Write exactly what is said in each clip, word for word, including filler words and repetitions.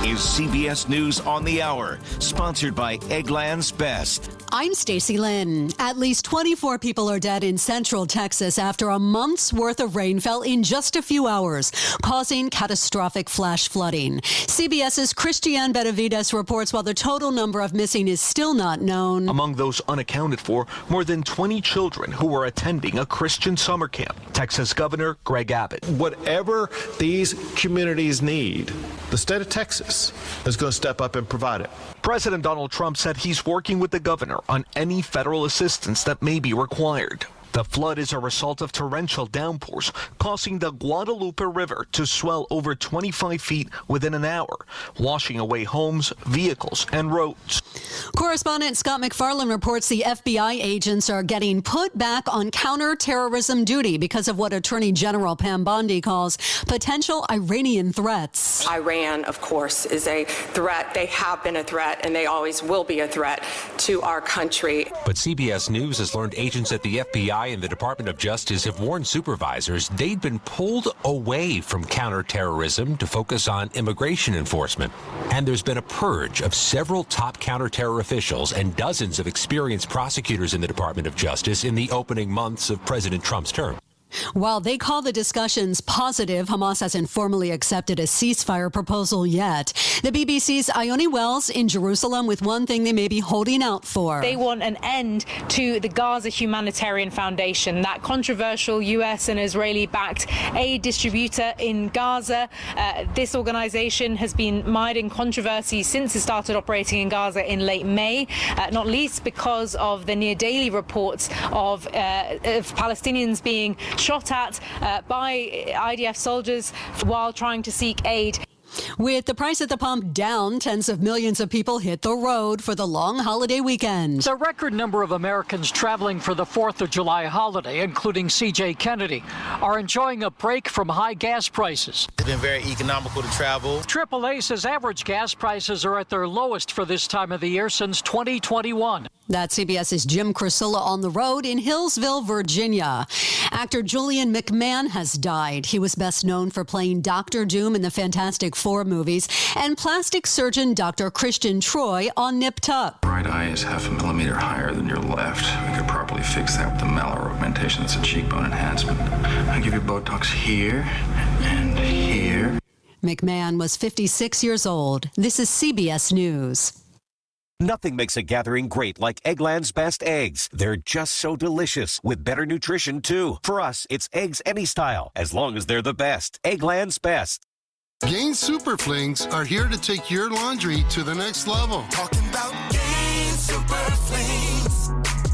is C B S News on the Hour, sponsored by Eggland's Best. I'm Stacey Lynn. At least twenty-four people are dead in central Texas after a month's worth of rain fell in just a few hours, causing catastrophic flash flooding. CBS's Christiane Benavides reports while the total number of missing is still not known. Among those unaccounted for, more than twenty children who were attending a Christian summer camp. Texas Governor Greg Abbott. Whatever these communities need, the state of Texas is going to step up and provide it. President Donald Trump said he's working with the governor on any federal assistance that may be required. The flood is a result of torrential downpours, causing the Guadalupe River to swell over twenty-five feet within an hour, washing away homes, vehicles, and roads. Correspondent Scott McFarland reports the F B I agents are getting put back on counterterrorism duty because of what Attorney General Pam Bondi calls potential Iranian threats. Iran, of course, is a threat. They have been a threat, and they always will be a threat to our country. But C B S News has learned agents at the F B I and the Department of Justice have warned supervisors they'd been pulled away from counterterrorism to focus on immigration enforcement. And there's been a purge of several top counterterror officials and dozens of experienced prosecutors in the Department of Justice in the opening months of President Trump's term. While they call the discussions positive, Hamas hasn't formally accepted a ceasefire proposal yet. The B B C's Ione Wells in Jerusalem with one thing they may be holding out for. They want an end to the Gaza Humanitarian Foundation, that controversial U S and Israeli-backed aid distributor in Gaza. Uh, this organization has been mired in controversy since it started operating in Gaza in late May, uh, not least because of the near-daily reports of, uh, of Palestinians being shot at uh, by I D F soldiers while trying to seek aid. With the price at the pump down, tens of millions of people hit the road for the long holiday weekend. The record number of Americans traveling for the fourth of July holiday, including C J Kennedy, are enjoying a break from high gas prices. It's been very economical to travel. triple A says average gas prices are at their lowest for this time of the year since twenty twenty-one. That's CBS's Jim Crisilla on the road in Hillsville, Virginia. Actor Julian McMahon has died. He was best known for playing Doctor Doom in the Fantastic Four movies and plastic surgeon Doctor Christian Troy on Nip Tuck. Right eye is half a millimeter higher than your left. We could properly fix that with the malar augmentation. That's a cheekbone enhancement. I'll give you Botox here and here. McMahon was fifty-six years old. This is C B S News. Nothing makes a gathering great like Eggland's Best eggs. They're just so delicious, with better nutrition, too. For us, it's eggs any style, as long as they're the best. Eggland's Best. Gain Super Flings are here to take your laundry to the next level. Talking about Gain Super Flings.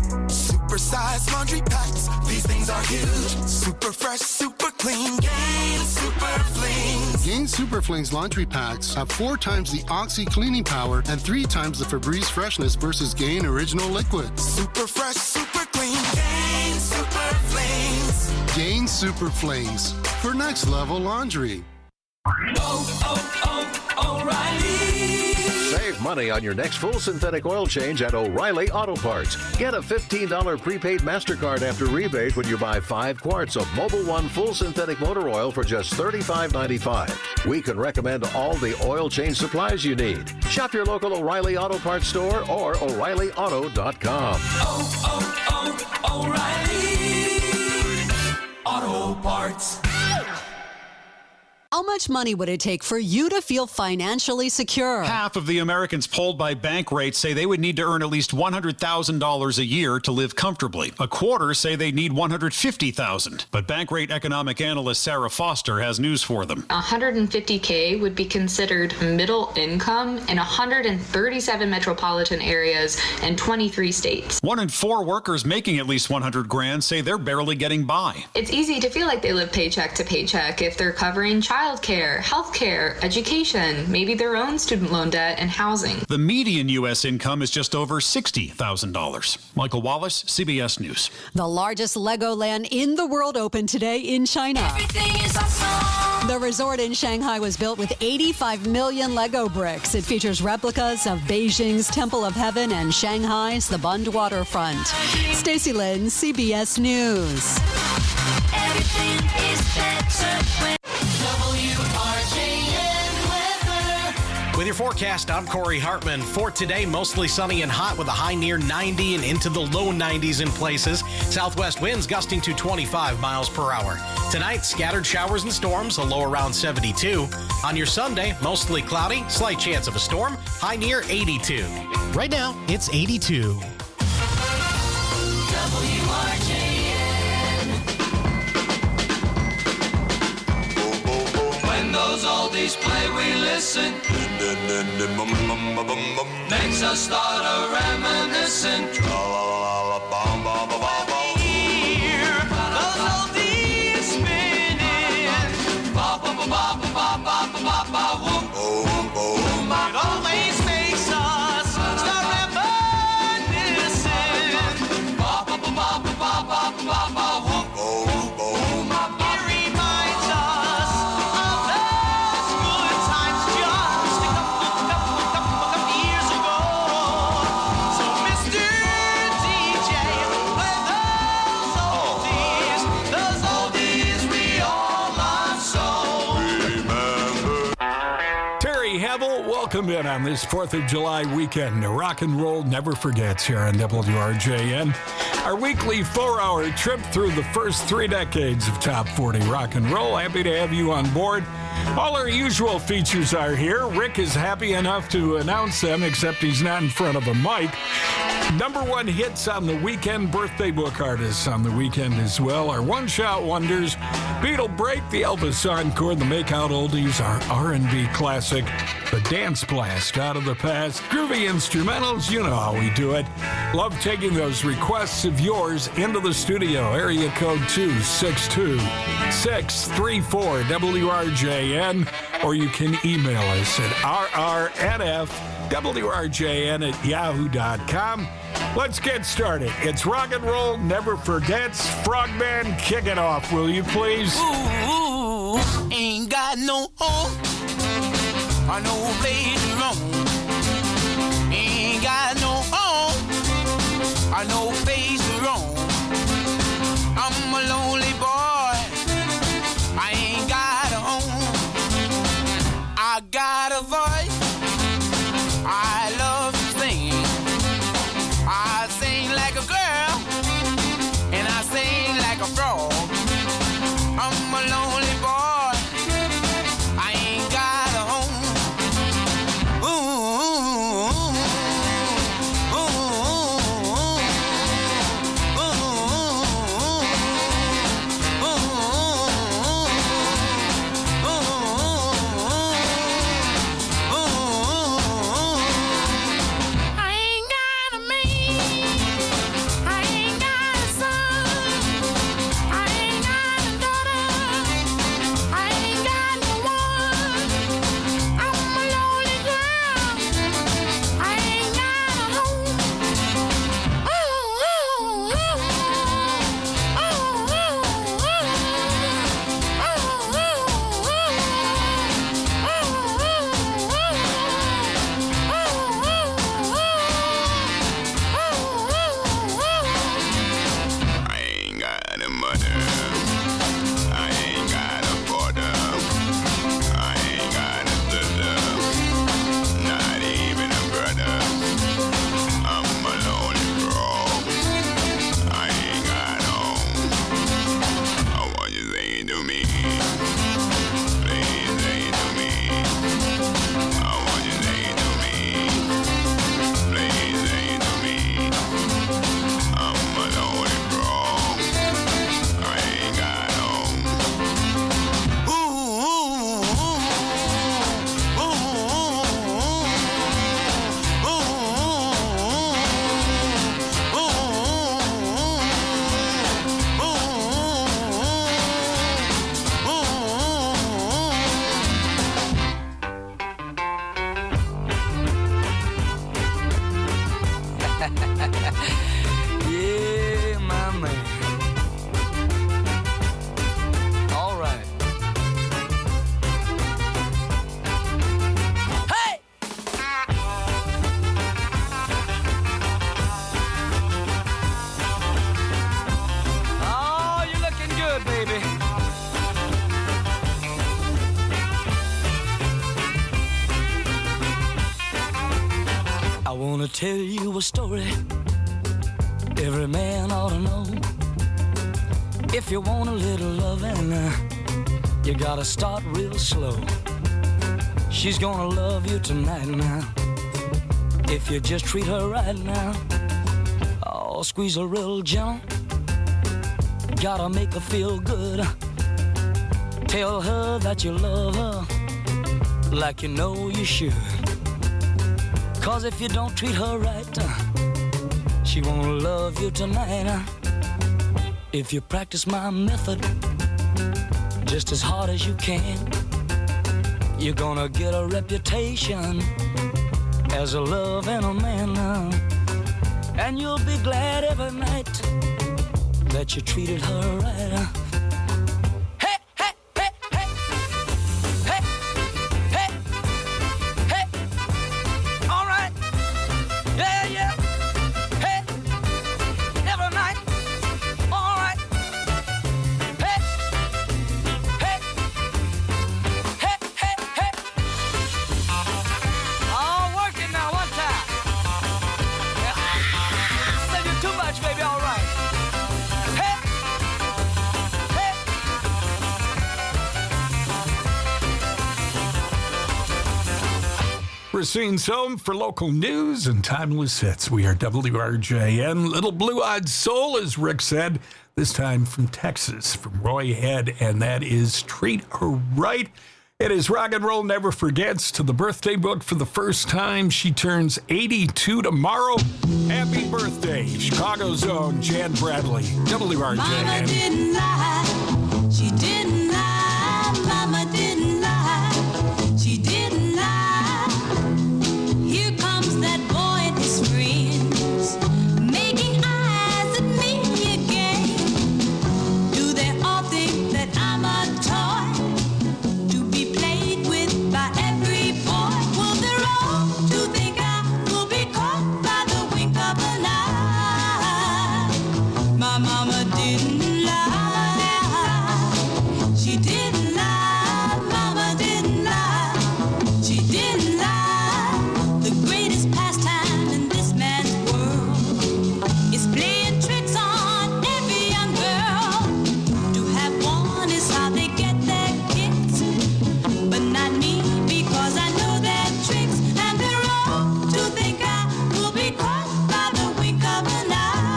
Super-sized laundry packs. These things are huge. Super fresh, super clean. Gain Super Flings. Gain Super Flings laundry packs have four times the Oxy cleaning power and three times the Febreze freshness versus Gain Original Liquid. Super fresh, super clean. Gain Super Flings. Gain Super Flings for next level laundry. Oh, oh, oh, O'Reilly. Save money on your next full synthetic oil change at O'Reilly Auto Parts. Get a fifteen dollars prepaid MasterCard after rebate when you buy five quarts of Mobil One full synthetic motor oil for just thirty-five ninety-five. We can recommend all the oil change supplies you need. Shop your local O'Reilly Auto Parts store or O'Reilly Auto dot com. Oh, oh, oh, O'Reilly Auto Parts. How much money would it take for you to feel financially secure? Half of the Americans polled by Bankrate say they would need to earn at least one hundred thousand dollars a year to live comfortably. A quarter say they need one hundred fifty thousand dollars. But Bankrate economic analyst Sarah Foster has news for them. one hundred fifty K would be considered middle income in one hundred thirty-seven metropolitan areas and twenty-three states. One in four workers making at least one hundred grand say they're barely getting by. It's easy to feel like they live paycheck to paycheck if they're covering child childcare, healthcare, education, maybe their own student loan debt and housing. The median U S income is just over sixty thousand dollars. Michael Wallace, C B S News. The largest Legoland in the world opened today in China. Everything is awesome. The resort in Shanghai was built with eighty-five million Lego bricks. It features replicas of Beijing's Temple of Heaven and Shanghai's The Bund Waterfront. Stacey Lynn, C B S News. Everything is better when W R J N weather. With your your forecast, I'm Corey Hartman. For today, mostly sunny and hot with a high near ninety and into the low nineties in places. Southwest winds gusting to twenty-five miles per hour. Tonight, scattered showers and storms, a low around seventy-two. On your Sunday, mostly cloudy, slight chance of a storm, high near eighty-two. Right now, it's eighty-two. W R J N. When those oldies play, we listen. Makes us start a reminiscing. Hear those oldies spinning. Ba ba ba ba ba ba ba ba ba whoop. It always makes us start reminiscing. Ba ba ba ba ba ba ba ba ba whoop. It reminds us of those good times just a couple, couple, couple, couple years ago. So Mister D J, play those oldies, those oldies we all love so. Terry Havel, welcome in on this fourth of July weekend. Rock and roll never forgets here on W R J N. Our weekly four-hour trip through the first three decades of top forty rock and roll. Happy to have you on board. All our usual features are here. Rick is happy enough to announce them, except he's not in front of a mic. Number one hits on the weekend, birthday book artists on the weekend as well. Our one-shot wonders, Beatle Break, the Elvis Encore, the Makeout Oldies, our R and B classic, the Dance Blast out of the past, groovy instrumentals, you know how we do it. Love taking those requests of yours into the studio. Area code two six two, six three four, W R J N, or you can email us at R R N F W R J N at yahoo dot com. Let's get started. It's rock and roll never forgets. Frogman, kick it off, will you please? Ooh, ain't got no home or no place to roam. Ain't got no home or no place to roam. I'm a lonely boy. I ain't got a home. I got a voice. I love to sing. I sing like a girl, and I sing like a frog. I'm a lonely boy. I ain't got a home. Ooh, ooh, ooh, ooh, I ain't got a man. I ain't got a son. I ain't got a daughter. I ain't got no one. I'm a lonely girl. I ain't got a home. Ooh, ooh, ooh, ooh, ooh, I ain't got a mother. I ain't got a father. I ain't got a sister. Not even a brother. I'm a lonely frog. I ain't got home. I want you to say to me. Please say to me. I want you to say to me. Please say to me. I'm a lonely frog. I ain't got home. Ooh, ooh, ooh, ooh, yeah, my man. All right. Hey! Oh, you're looking good, baby. tell you a story every man ought to know. If you want a little loving, uh, you gotta start real slow. She's gonna love you tonight now, if you just treat her right now. Oh, squeeze her real gentle, gotta make her feel good. Tell her that you love her like you know you should. Cause if you don't treat her right, uh, she won't love you tonight. Uh. If you practice my method just as hard as you can, you're gonna get a reputation as a loving a man. Uh. And you'll be glad every night that you treated her right. Uh. We're seeing some for local news and timeless hits. We are W R J N. Little Blue-Eyed Soul, as Rick said, this time from Texas, from Roy Head, and that is Treat Her Right. It is Rock and Roll Never Forgets to the birthday book for the first time. She turns eighty-two tomorrow. Happy birthday, Chicago's own Jan Bradley, W R J N. Mama didn't lie. She didn't lie. Mama didn't lie. She didn't lie. Here comes that boy and his friends, making eyes at me again. Do they all think that I'm a toy to be played with by every boy? Well, they're wrong to think I will be caught by the wink of an eye. My mama didn't lie. She didn't lie. Mama didn't lie. She didn't lie. The greatest pastime in this man's world is playing tricks on every young girl. To have one is how they get their kicks, but not me, because I know their tricks. And they're wrong to think I will be caught by the wink of an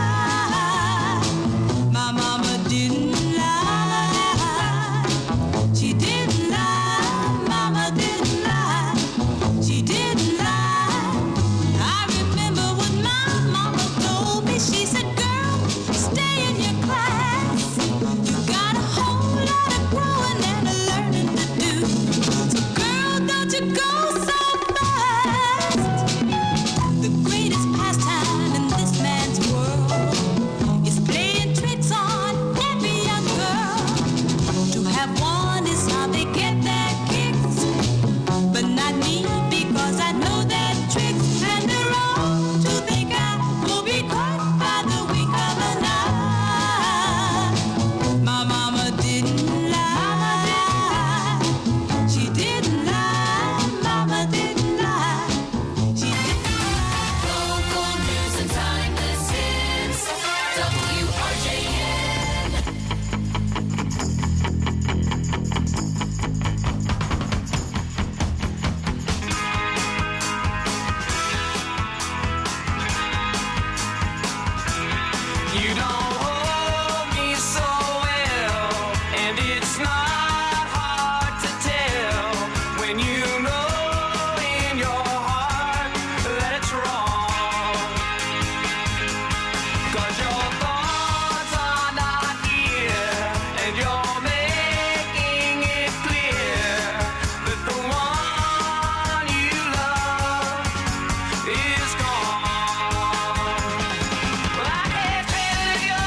eye. My mama didn't lie. She didn't lie. Mama didn't lie. She didn't lie. I remember what my mama told me. She said, girl, stay in your class. You got a whole lot of growing and a learning to do. So girl, don't you go so fast. The greatest pastime in this man's world is playing tricks on every young girl. To have one is how they get their kicks, but not me, because I know their tricks. And they're wrong to think I will be caught by the wink of an eye. My mama didn't lie. She didn't lie. Mama didn't lie. She didn't lie. Local news and timeless hits. W R J N. You don't hold me so well, and it's not hard to tell when you know in your heart that it's wrong. 'Cause your thoughts are not here, and you're making it clear that the one you love is gone. Well, I can't tell you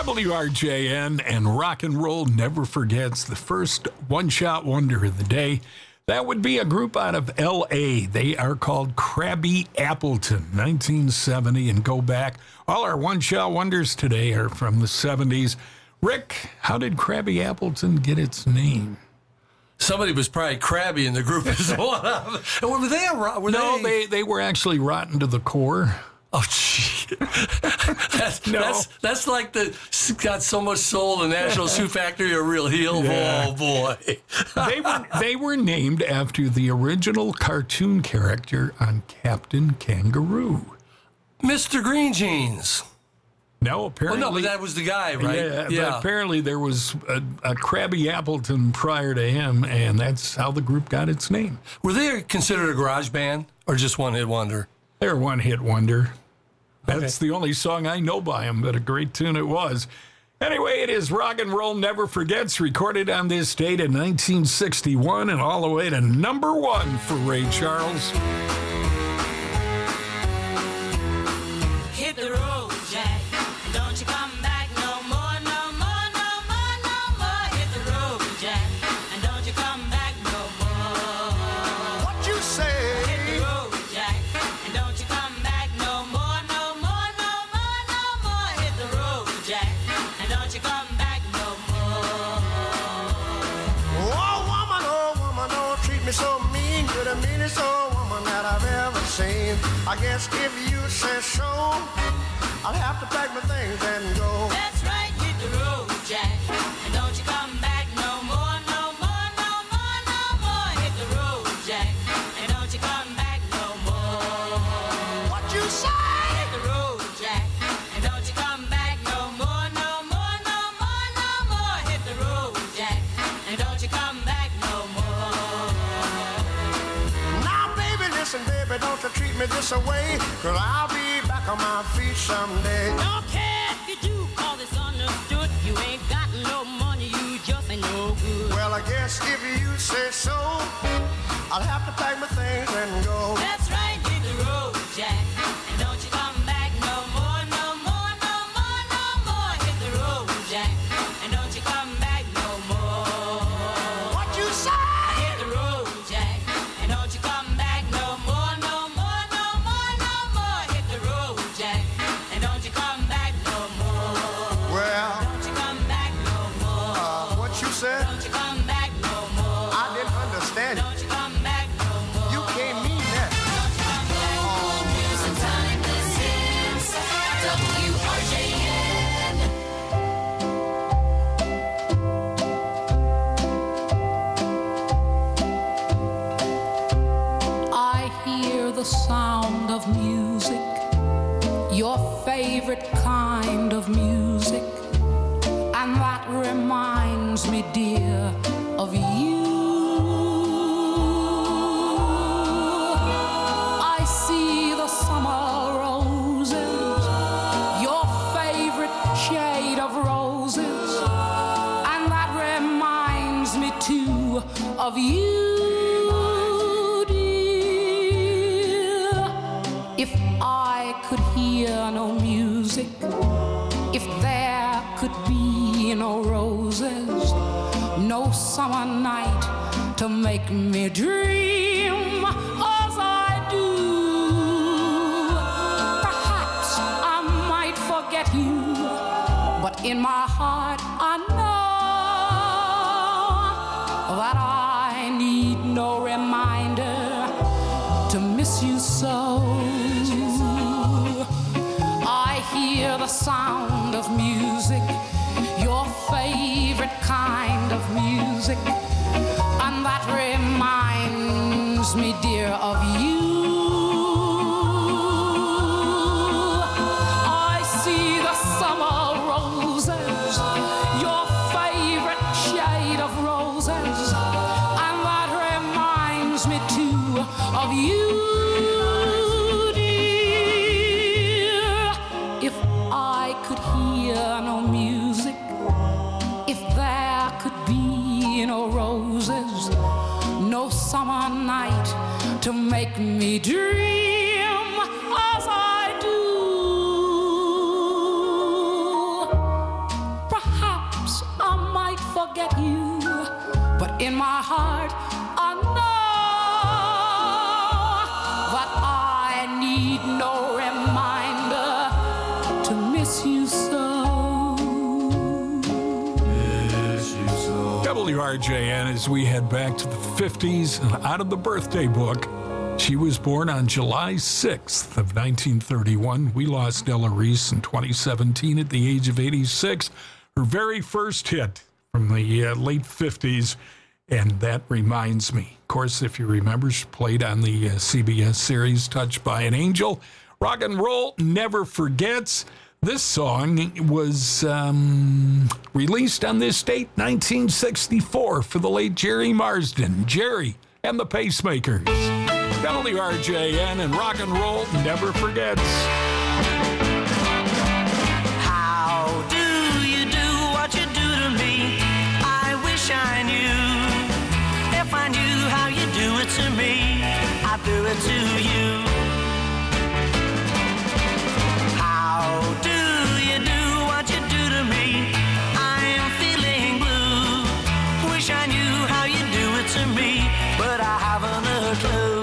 W R J N, and rock and roll never forgets the first one-shot wonder of the day. That would be a group out of L A. They are called Krabby Appleton, nineteen seventy, and go back. All our one-shot wonders today are from the seventies. Rick, how did Krabby Appleton get its name? Somebody was probably crabby in the group as well. Were they? A, were no, they... they they were actually rotten to the core. Oh, gee. that's, no. that's that's like the got so much soul, the National Shoe Factory, a real heel. Yeah. Oh, boy. they were they were named after the original cartoon character on Captain Kangaroo. Mister Green Jeans. No, apparently. Well, no, but that was the guy, right? Yeah, yeah. But apparently there was a, a Krabby Appleton prior to him, and that's how the group got its name. Were they considered a garage band or just one-hit wonder? They're a one-hit wonder. That's okay. the only song I know by him, but a great tune it was. Anyway, it is Rock and Roll Never Forgets, recorded on this date in nineteen sixty-one, and all the way to number one for Ray Charles. Hit the road, Jack. Don't you come back no more, no more, no more, no more. Hit the road, Jack. And don't you come back no more. What you say? Hit the road, Jack. And don't you come back no more, no more, no more, no more. Hit the road, Jack. And don't you come back no more. Oh, woman, oh, woman, don't treat me so mean. You're the meanest old woman that I've ever seen. I guess if you say so, I'll have to pack my things and go. That's right, hit the road, Jack. And don't you come back no more, no more, no more, no more. Hit the road, Jack. And don't you come back no more. What you say? Hit the road, Jack. And don't you come back no more, no more, no more, no more. Hit the road, Jack. And don't you come back no more. Now, baby, listen, baby, don't you treat me this away, 'cause I'll be back on my feet someday. Don't care if you do, call this understood. You ain't got no money, you just ain't no good. Well, I guess if you say so, I'll have to pack my things and go. That's right, hit the road, Jack. And don't you come back no more, no more, no more, no more. Hit the road, Jack. And don't you come back no more. What you say? Hit the road, Jack. And don't you come back no more, no more, no more, no more. Hit the road, Jack. And don't you come back no more. Well, Don't you come back no more. uh, what you said? Don't you come back no more. I didn't understand you. Don't you come back no more. You can't mean that. Don't you come back no more. News and timeless hits. W R J N. I hear the sound of music, your favorite kind of music, and that reminds me, dear, of you. I see the summer roses, your favorite shade of roses, and that reminds me too of you. If I could hear no music, if there could be no roses, no summer night to make me dream as I do, perhaps I might forget you, but in my heart I know that I need no reminder to miss you so. I hear the sound of music, your favorite kind of music, and that reminds me, dear, of you. I see the summer roses, your favorite shade of roses, and that reminds me too of you. If I could hear no music, if there could be no roses, no summer night to make me dream as I do, W R J N as we head back to the fifties and out of the birthday book. She was born on July sixth of nineteen thirty-one. We lost Della Reese in twenty seventeen at the age of eighty-six. Her very first hit from the uh, late fifties, and that reminds me. Of course, if you remember, she played on the uh, C B S series Touched by an Angel. Rock and Roll Never Forgets. This song was um, released on this date, nineteen sixty-four, for the late Jerry Marsden. Jerry and the Pacemakers. W R J N and Rock and Roll Never Forgets. How do you do what you do to me? I wish I knew. If I knew how you do it to me, I'd do it to you. How do you do what you do to me? I'm feeling blue. Wish I knew how you do it to me, but I haven't a clue.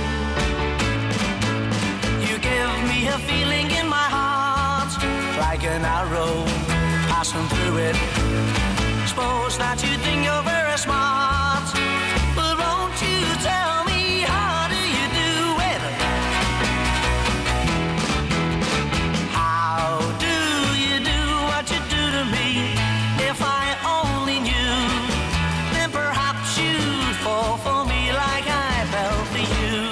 You give me a feeling in my heart, like an arrow passing through it. Suppose that you think you're very smart, but won't you tell me how do you do it? How do you do what you do to me? If I only knew, then perhaps you'd fall for me like I fell for you.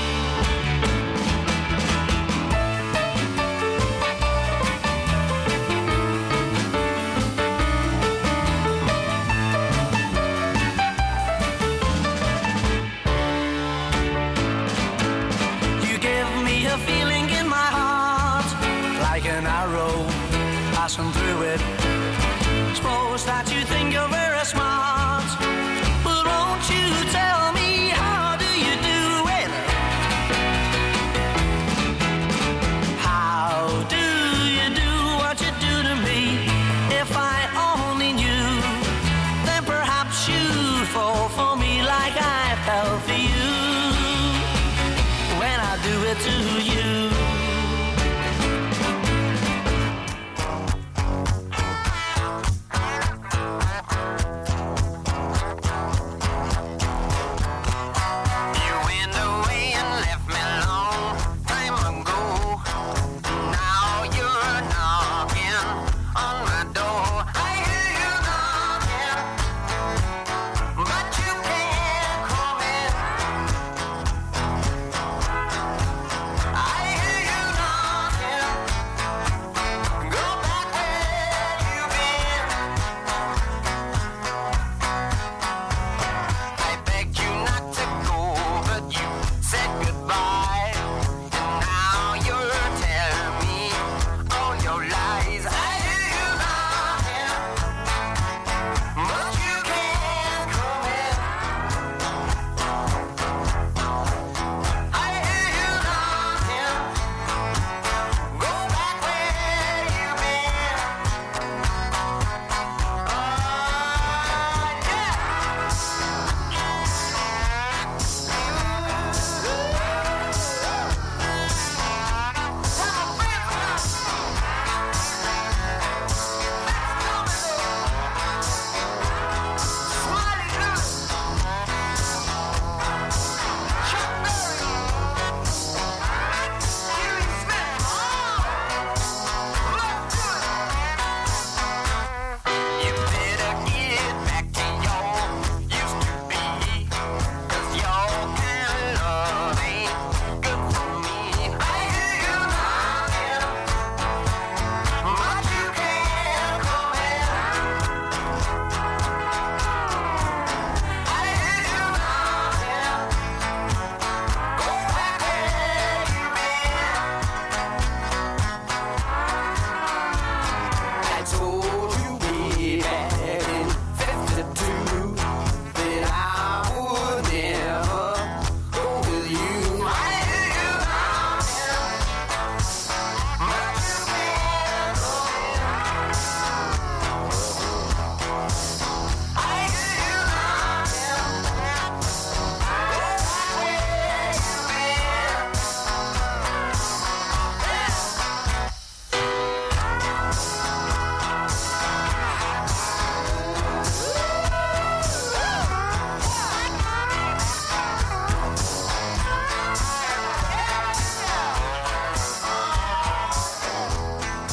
Feeling in my heart, like an arrow passing through it. Suppose that you think you're very smart, but won't you tell me how do you do it? How do you do what you do to me? If I only knew, then perhaps you'd fall for me like I fell for you. When I do it to you. I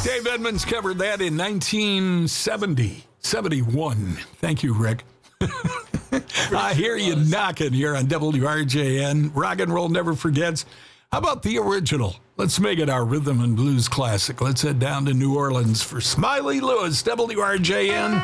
Dave Edmunds covered that in nineteen seventy, seventy-one. Thank you, Rick. I hear you knocking here on W R J N. Rock and roll never forgets. How about the original? Let's make it our rhythm and blues classic. Let's head down to New Orleans for Smiley Lewis, W R J N.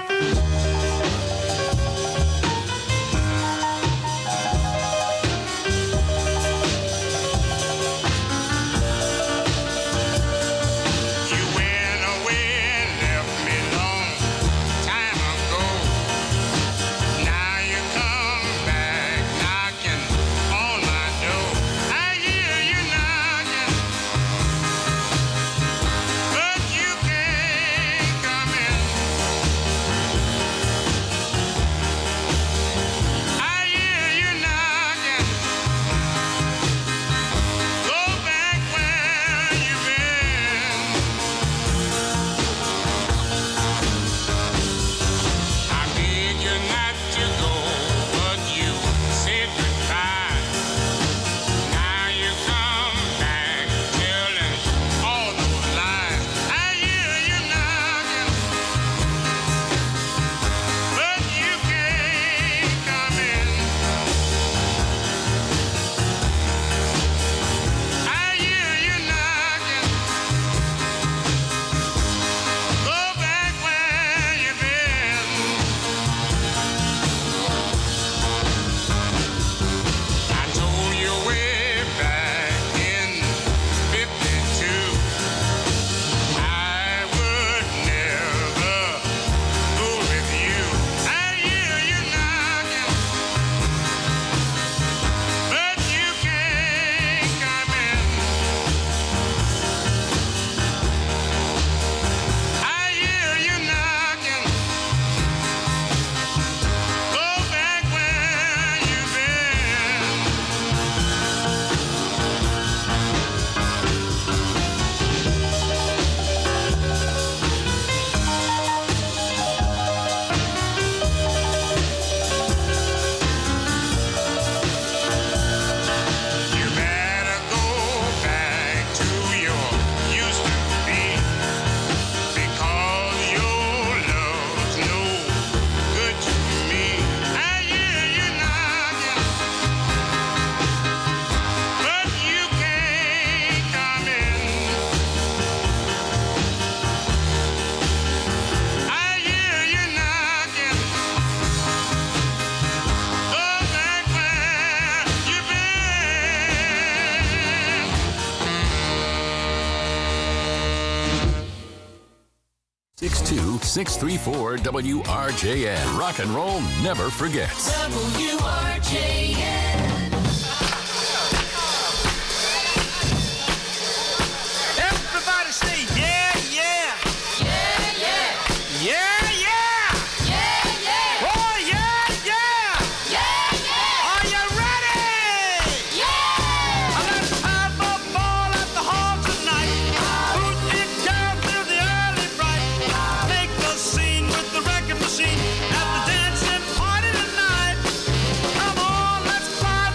six two six three four W R J N. Rock and roll never forgets. W R J N. Everybody say yeah, yeah. Yeah, yeah. Yeah, yeah. Yeah, yeah. Oh, yeah, yeah. Yeah, yeah. Are you ready? Yeah. Let's have a ball at the hall tonight. Boot it down till the early bright. Make the scene with the wrecking machine. Have the dancing party tonight. Come on, let's fly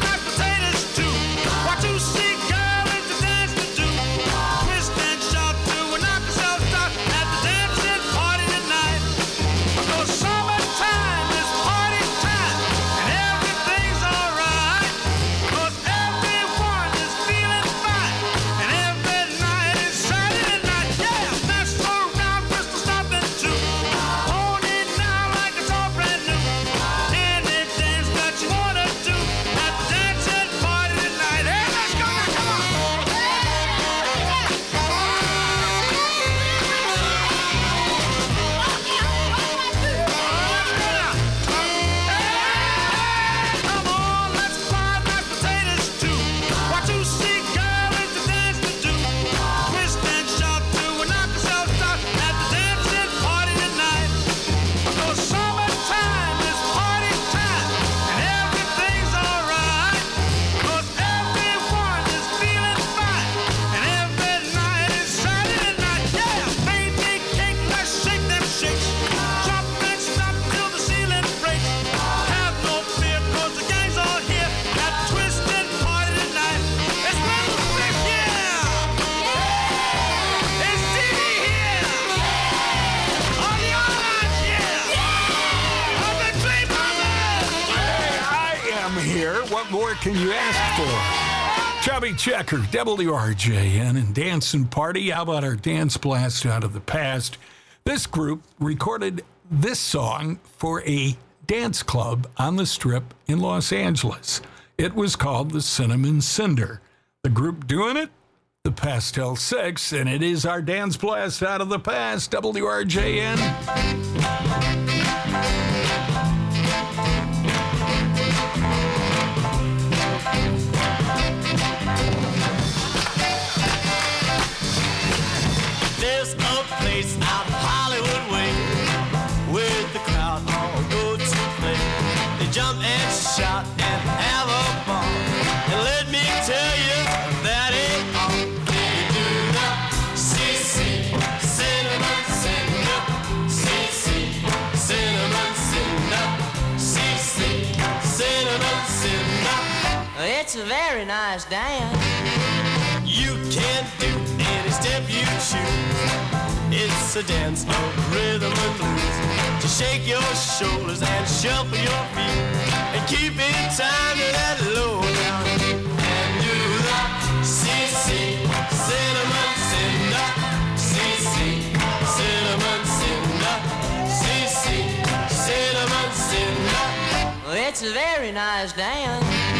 What more can you ask for? Chubby Checker, W R J N, and Dancing Party. How about our Dance Blast out of the past? This group recorded this song for a dance club on the Strip in Los Angeles. It was called the Cinnamon Cinder. The group doing it? The Pastel Six, and it is our Dance Blast out of the past, W R J N. There's a place out Hollywood way where the crowd all go to play. They jump and shout and have a ball. And let me tell you, that ain't all. They do the C C, Cinnamon Cinder, C C, Cinnamon Cinder, C C, Cinnamon Cinder. It's a very nice dance. You can do any step you choose. It's a dance of rhythm and blues. To shake your shoulders and shuffle your feet and keep in time to that low down beat. And do the C C, Cinnamon Cinder, C C, Cinnamon Cinder, C C, Cinnamon Cinder. It's a very nice dance.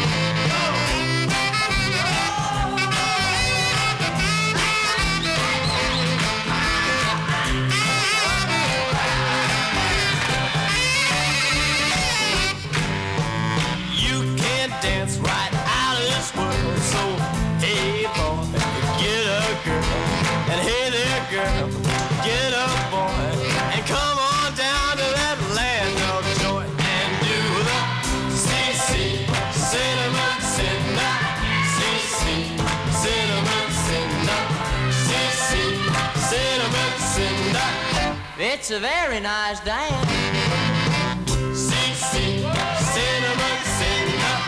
Dance right out of this world. So, hey boy, get a girl. And hey there girl, get a boy. And come on down to that land of joy. And do the C C, Cinnamon Cinder, C C, Cinnamon Cinder, C C, Cinnamon Cinder. It's a very nice dance. C C, Cinnamon Cinder,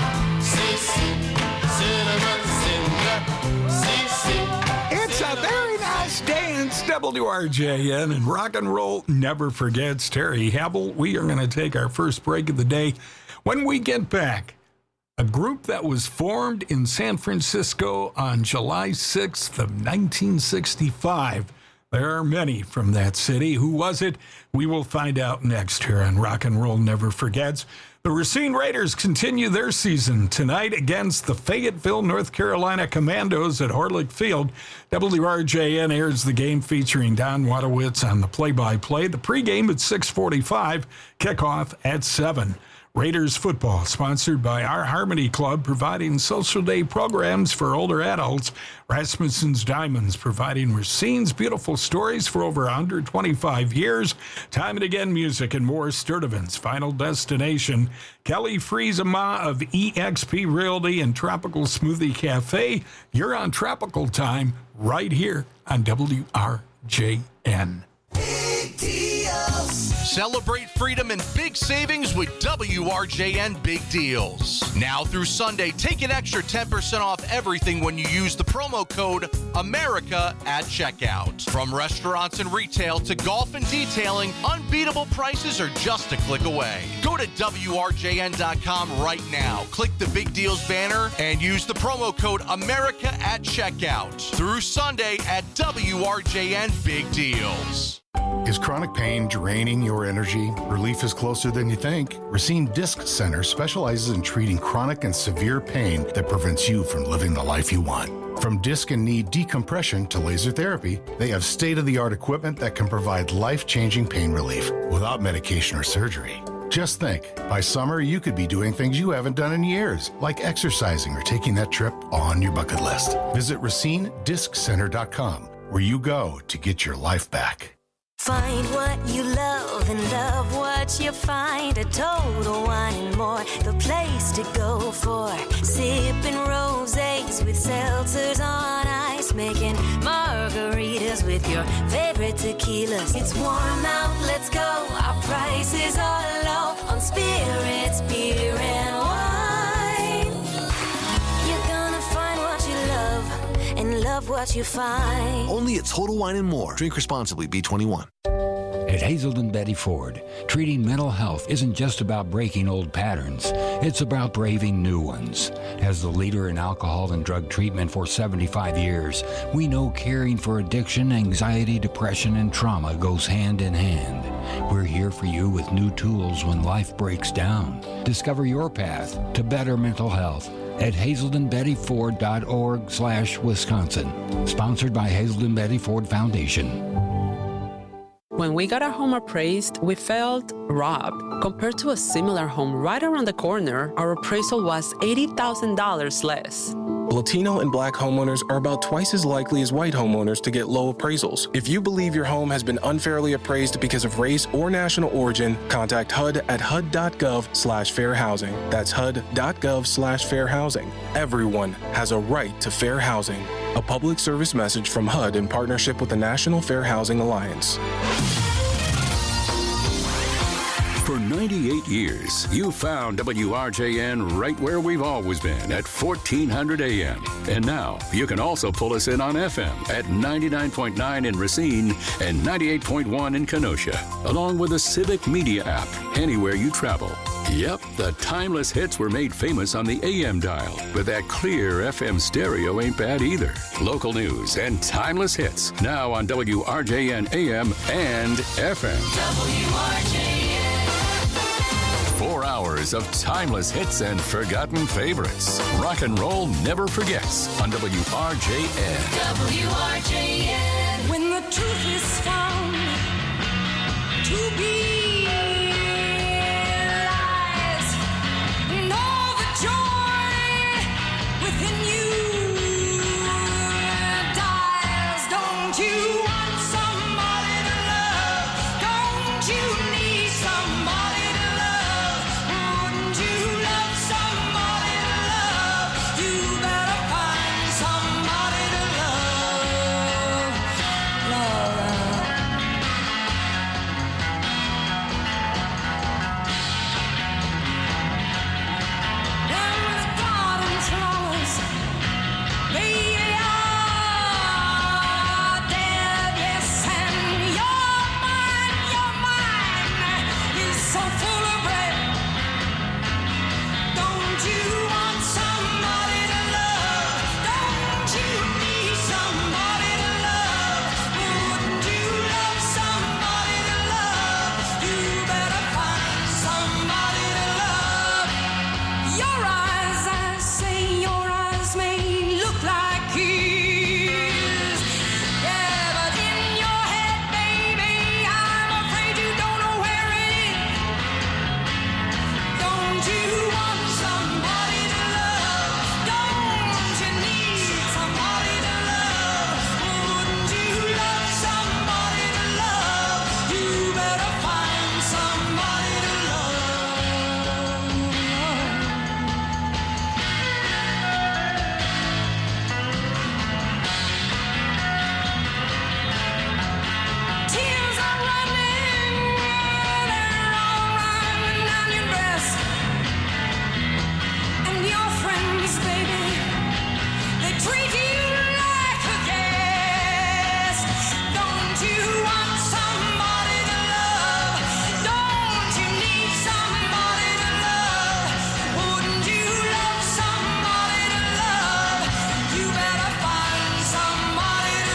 It's a very nice dance, W R J N, and rock and roll never forgets. Terry Havel. We are going to take our first break of the day. When we get back, a group that was formed in San Francisco on July sixth of nineteen sixty-five. There are many from that city. Who was it? We will find out next here on Rock and Roll Never Forgets. The Racine Raiders continue their season tonight against the Fayetteville, North Carolina Commandos at Horlick Field. W R J N airs the game featuring Don Wadowitz on the play-by-play. The pregame at six forty-five, kickoff at seven. Raiders football, sponsored by Our Harmony Club, providing social day programs for older adults. Rasmussen's Diamonds, providing Racine's beautiful stories for over one hundred twenty-five years. Time and again, music and more. Sturdivant's final destination. Kelly Friesema of E X P Realty and Tropical Smoothie Cafe. You're on Tropical Time right here on W R J N. Celebrate freedom and big savings with W R J N Big Deals. Now through Sunday, take an extra ten percent off everything when you use the promo code America at checkout. From restaurants and retail to golf and detailing, unbeatable prices are just a click away. Go to W R J N dot com right now. Click the Big Deals banner and use the promo code America at checkout. Through Sunday at W R J N Big Deals. Is chronic pain draining your energy? Relief is closer than you think. Racine Disc Center specializes in treating chronic and severe pain that prevents you from living the life you want. From disc and knee decompression to laser therapy, they have state-of-the-art equipment that can provide life-changing pain relief without medication or surgery. Just think, by summer you could be doing things you haven't done in years, like exercising or taking that trip on your bucket list. Visit Racine Disc Center dot com, where you go to get your life back. Find what you love and love what you find. A Total Wine and More, the place to go for. Sipping rosés with seltzers on ice. Making margaritas with your favorite tequilas. It's warm out, let's go. Our prices are low on spirits, beer, and wine. You're gonna find what you love and love what you find. Only at Total Wine and More. Drink responsibly. B twenty-one. At Hazelden Betty Ford, treating mental health isn't just about breaking old patterns. It's about braving new ones. As the leader in alcohol and drug treatment for seventy-five years, we know caring for addiction, anxiety, depression, and trauma goes hand in hand. We're here for you with new tools when life breaks down. Discover your path to better mental health at hazelden betty ford dot org slash Wisconsin. Sponsored by Hazelden Betty Ford Foundation. When we got our home appraised, we felt robbed. Compared to a similar home right around the corner, our appraisal was eighty thousand dollars less. Latino and Black homeowners are about twice as likely as white homeowners to get low appraisals. If you believe your home has been unfairly appraised because of race or national origin, contact H U D at H U D dot gov slash fair housing. That's H U D dot gov slash fair housing. Everyone has a right to fair housing. A public service message from H U D in partnership with the National Fair Housing Alliance. For ninety-eight years, you found W R J N right where we've always been at fourteen hundred A M. And now you can also pull us in on F M at ninety-nine point nine in Racine and ninety-eight point one in Kenosha, along with the Civic Media app anywhere you travel. Yep, the timeless hits were made famous on the A M dial, but that clear F M stereo ain't bad either. Local news and timeless hits now on W R J N A M and F M. W R J N. Four hours of timeless hits and forgotten favorites. Rock and roll never forgets on W R J N. W R J N. When the truth is found to be lies, and all the joy within you dies. Don't you want somebody to love? Don't you need somebody to love? Wouldn't you love somebody to love? You better find somebody to love. Laura. Them the garden flowers, they are dead, yes, and your mind, your mind is so full of red. Don't you want somebody to love? Don't you need somebody to love? Wouldn't you love somebody to love? You better find somebody to love. Your eyes, I say, your eyes may look like his. Yeah, but in your head, baby, I'm afraid you don't know where it is. Don't you want somebody to love? Don't you need somebody to love? Wouldn't you love somebody to love? You better find somebody to love. Tears are running, they're all running down your breast. And your friends, baby, they treat you like a guest. Don't you want somebody to love? Don't you need somebody to love? Wouldn't you love somebody to love? You better find somebody to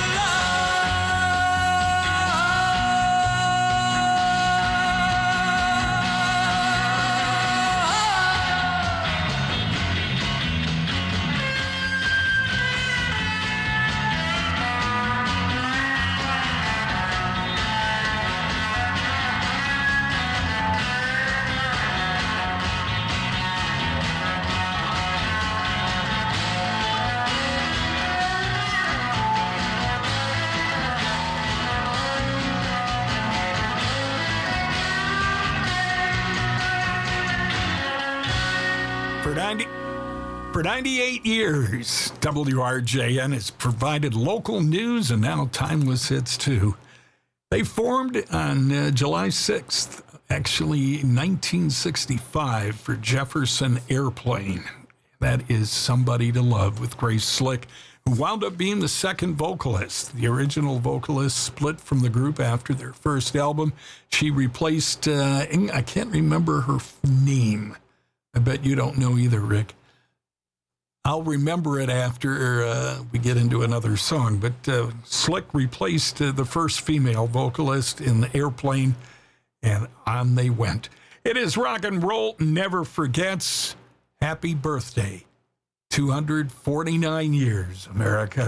For ninety, for ninety-eight years, W R J N has provided local news and now timeless hits too. They formed on uh, July sixth, actually nineteen sixty-five, for Jefferson Airplane. That is Somebody to Love with Grace Slick. who wound up being the second vocalist. The original vocalist split from the group after their first album. She replaced, uh, I can't remember her name. I bet you don't know either, Rick. I'll remember it after uh, we get into another song. But uh, Slick replaced uh, the first female vocalist in the Airplane, and on they went. It is Rock and Roll Never Forgets. Happy birthday. two hundred forty-nine years, America.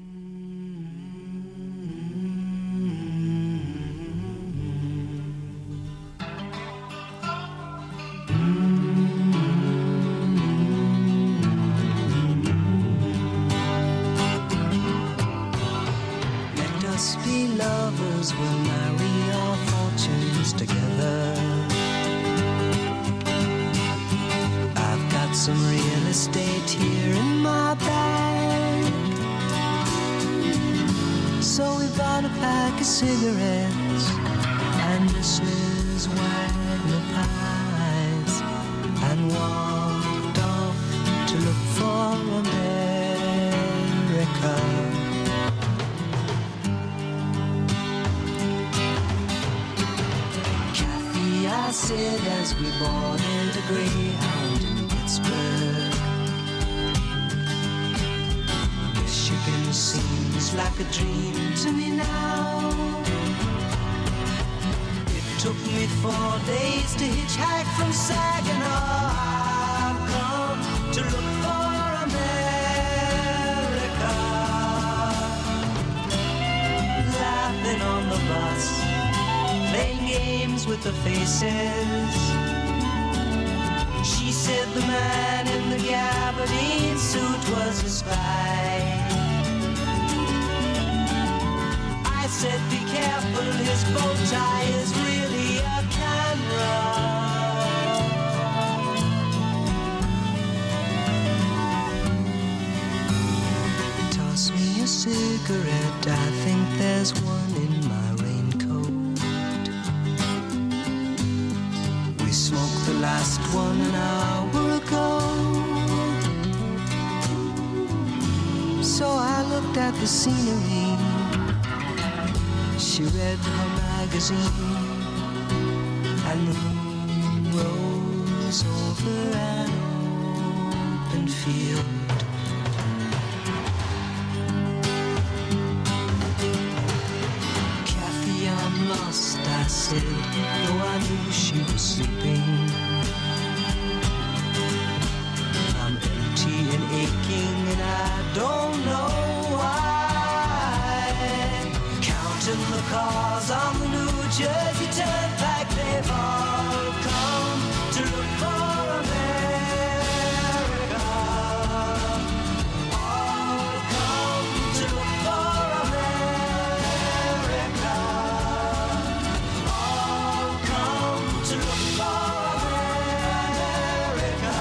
Let us be lovers, we'll marry our fortunes together. I've got some real estate here in my bag, so we bought a pack of cigarettes and Missus Wagner pies and walked off to look for America. Kathy, I said as we boarded a Greyhound in Pittsburgh, Michigan seems like a dream to me now. It took me four days to hitchhike from Saginaw. I've come to look for America. Laughing on the bus, playing games with the faces. She said the man in the gabardine suit was a spy. I said be careful, his bow tie is really a camera. Toss me a cigarette, I think there's one in my raincoat. We smoked the last one an hour ago. So I looked at the scenery. She read her magazine, and the moon rose over an open field. Kathy, I'm lost, I said, though I knew she was sleeping. I'm empty and aching, and I don't know why. Counting the cars on the New Jersey Turnpike, they've all come to look for America. All come to look for America. All come to look for America.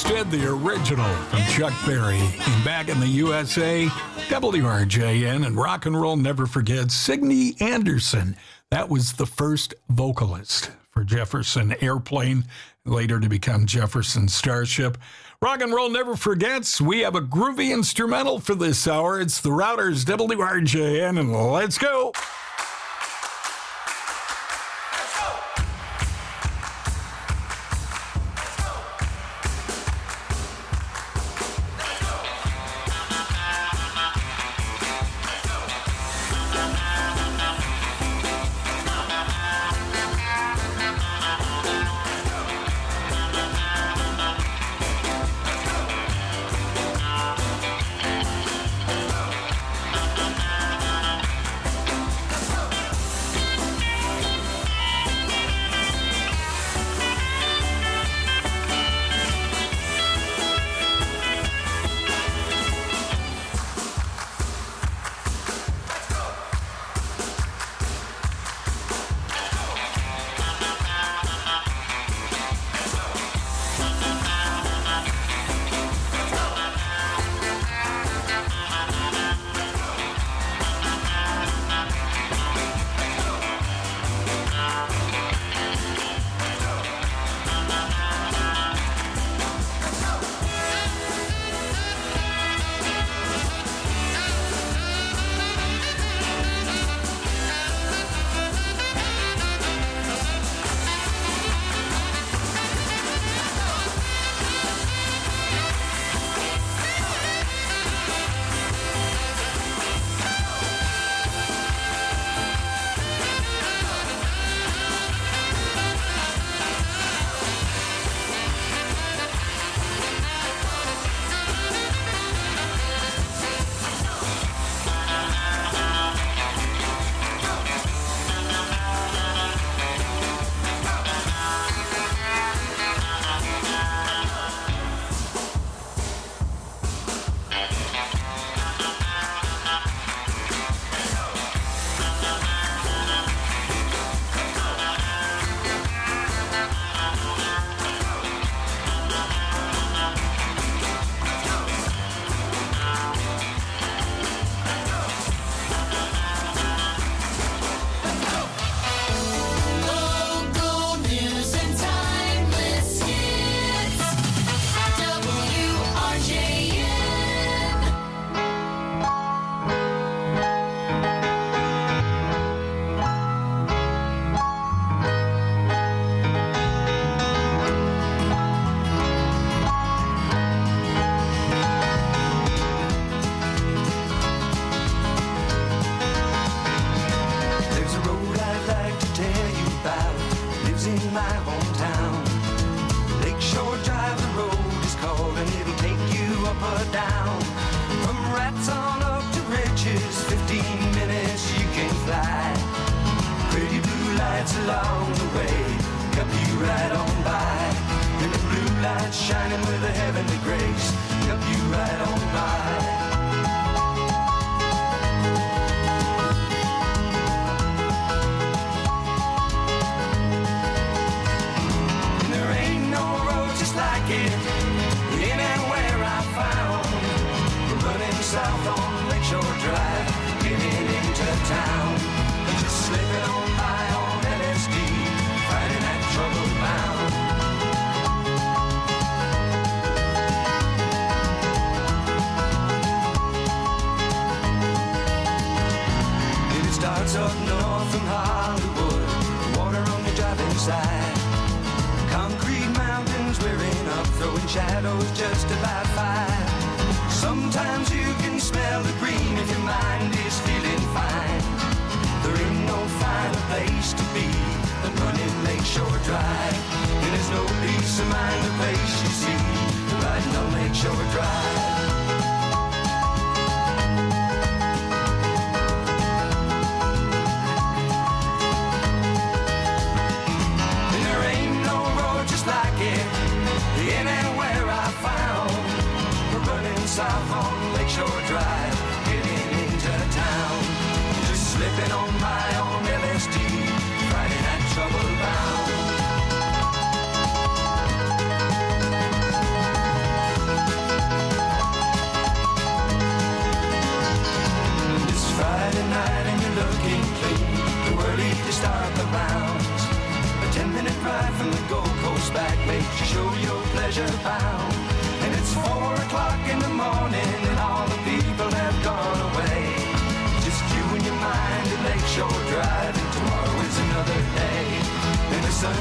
did, the original from Chuck Berry. And back in the U S A, W R J N and Rock and Roll Never Forgets, Signe Anderson. That was the first vocalist for Jefferson Airplane, later to become Jefferson Starship. Rock and Roll Never Forgets. We have a groovy instrumental for this hour. It's the Routers, W R J N, and let's go.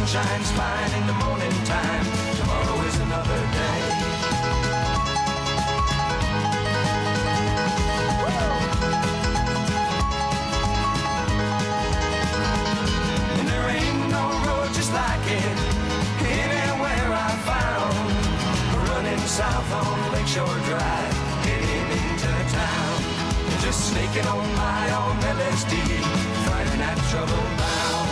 sun shines fine in the morning time. Tomorrow is another day. And there ain't no road just like it anywhere I found. Running south on Lakeshore Drive, heading into town. Just sneaking on by on L S D, fighting that trouble bound.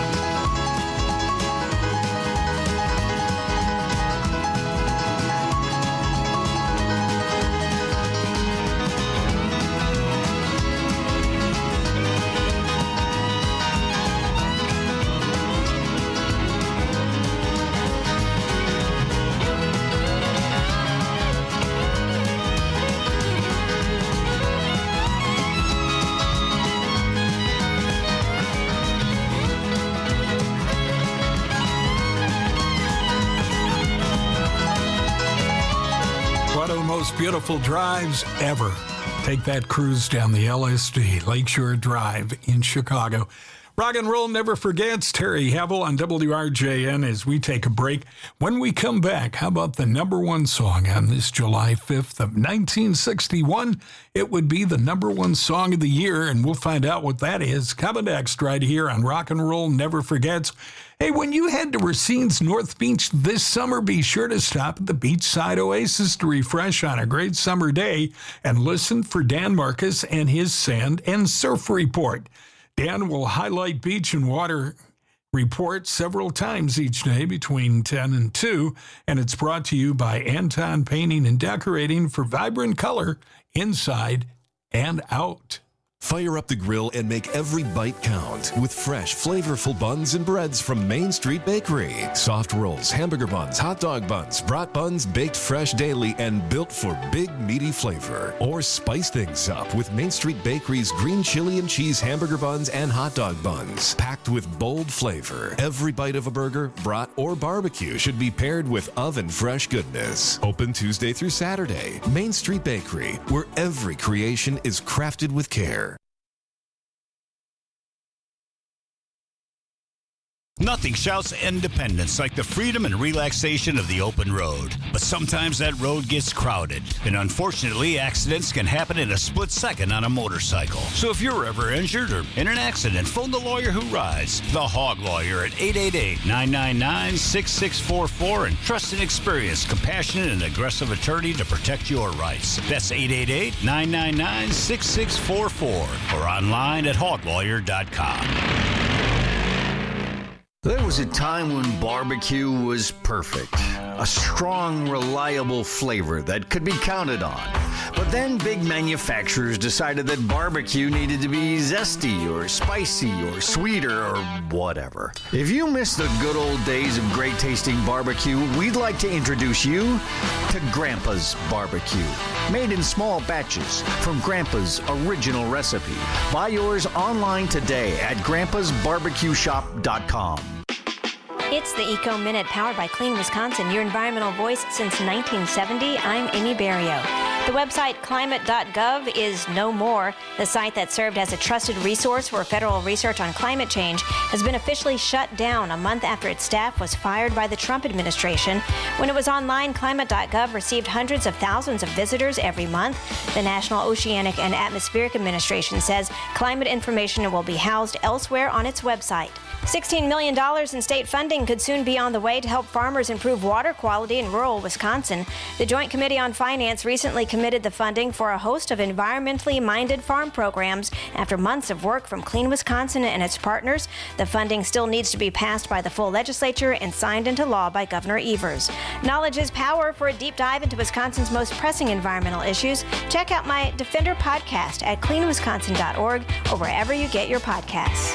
Most beautiful drives ever. Take that cruise down the L S D, Lakeshore Drive in Chicago. Rock and Roll Never Forgets. Terry Havel on W R J N as we take a break. When we come back, how about the number one song on this July fifth of nineteen sixty-one? It would be the number one song of the year, and we'll find out what that is coming next right here on Rock and Roll Never Forgets. Hey, when you head to Racine's North Beach this summer, be sure to stop at the Beachside Oasis to refresh on a great summer day and listen for Dan Marcus and his Sand and Surf Report. Dan will highlight beach and water reports several times each day between ten and two, and it's brought to you by Anton Painting and Decorating for vibrant color inside and out. Fire up the grill and make every bite count with fresh, flavorful buns and breads from Main Street Bakery. Soft rolls, hamburger buns, hot dog buns, brat buns baked fresh daily and built for big, meaty flavor. Or spice things up with Main Street Bakery's green chili and cheese hamburger buns and hot dog buns, packed with bold flavor. Every bite of a burger, brat, or barbecue should be paired with oven-fresh goodness. Open Tuesday through Saturday. Main Street Bakery, where every creation is crafted with care. Nothing shouts independence like the freedom and relaxation of the open road. But sometimes that road gets crowded, and unfortunately, accidents can happen in a split second on a motorcycle. So if you're ever injured or in an accident, phone the lawyer who rides, the Hog Lawyer at eight eight eight, nine nine nine, six six four four, and trust an experienced, compassionate, and aggressive attorney to protect your rights. That's eight eight eight, nine nine nine, six six four four or online at hog lawyer dot com. There was a time when barbecue was perfect. A strong, reliable flavor that could be counted on. But then big manufacturers decided that barbecue needed to be zesty or spicy or sweeter or whatever. If you miss the good old days of great tasting barbecue, we'd like to introduce you to Grandpa's Barbecue. Made in small batches from Grandpa's original recipe. Buy yours online today at grandpas barbecue shop dot com. It's the Eco Minute powered by Clean Wisconsin, your environmental voice since nineteen seventy. I'm Amy Barrio. The website climate dot gov is no more. The site that served as a trusted resource for federal research on climate change has been officially shut down a month after its staff was fired by the Trump administration. When it was online, climate dot gov received hundreds of thousands of visitors every month. The National Oceanic and Atmospheric Administration says climate information will be housed elsewhere on its website. sixteen million dollars in state funding could soon be on the way to help farmers improve water quality in rural Wisconsin. The Joint Committee on Finance recently committed the funding for a host of environmentally minded farm programs after months of work from Clean Wisconsin and its partners. The funding still needs to be passed by the full legislature and signed into law by Governor Evers. Knowledge is power. For a deep dive into Wisconsin's most pressing environmental issues, check out my Defender podcast at clean wisconsin dot org or wherever you get your podcasts.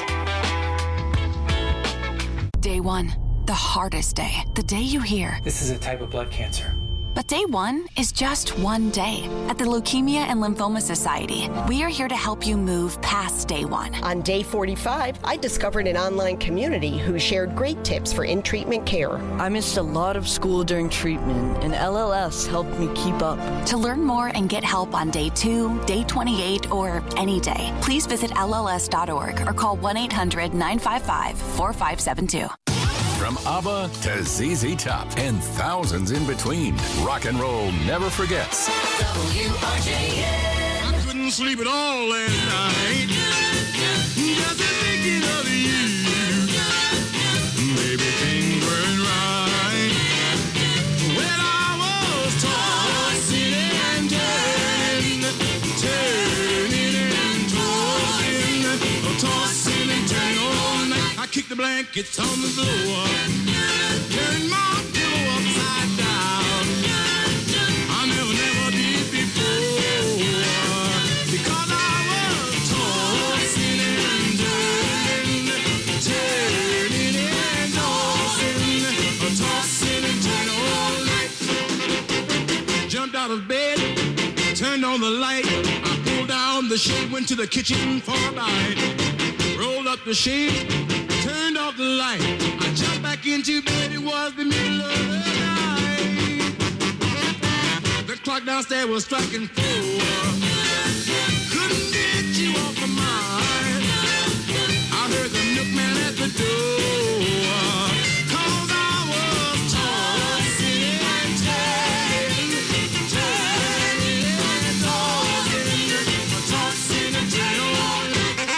Day one, the hardest day. The day you hear, this is a type of blood cancer. But day one is just one day. At the Leukemia and Lymphoma Society, we are here to help you move past day one. On day forty-five, I discovered an online community who shared great tips for in-treatment care. I missed a lot of school during treatment, and L L S helped me keep up. To learn more and get help on day two, day twenty-eight, or any day, please visit L L S dot org or call one eight hundred, nine five five, four five seven two. From ABBA to Z Z Top and thousands in between, rock and roll never forgets. W R J N. I couldn't sleep at all last night. Just thinking of you. Baby, things weren't right. When I was tossing and turning, turning and tossing, tossing and turning all night. I kicked the blankets on the floor, turned my pillow upside down. I never, never did before, because I was tossing and turning, turning and tossing, tossing and turning all night. Jumped out of bed, turned on the light. I pulled down the shade, went to the kitchen for a bite. Rolled up the shade, turned off the light. I jumped back into bed, it was the middle of the night. The clock downstairs was striking four. Couldn't get you off my mind. I heard the milkman at the door, 'cause I was tossing and turning, turning and tossing, tossing and turning all night.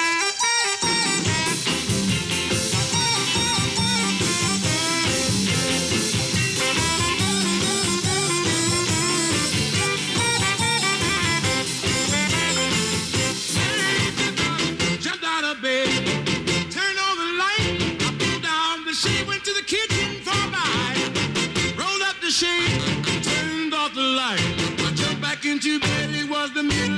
Jumped out of bed, turned on the light. I pulled down the shade, went to the kitchen for a bite. Rolled up the shade, turned off the light. I jumped back into bed, it was the middle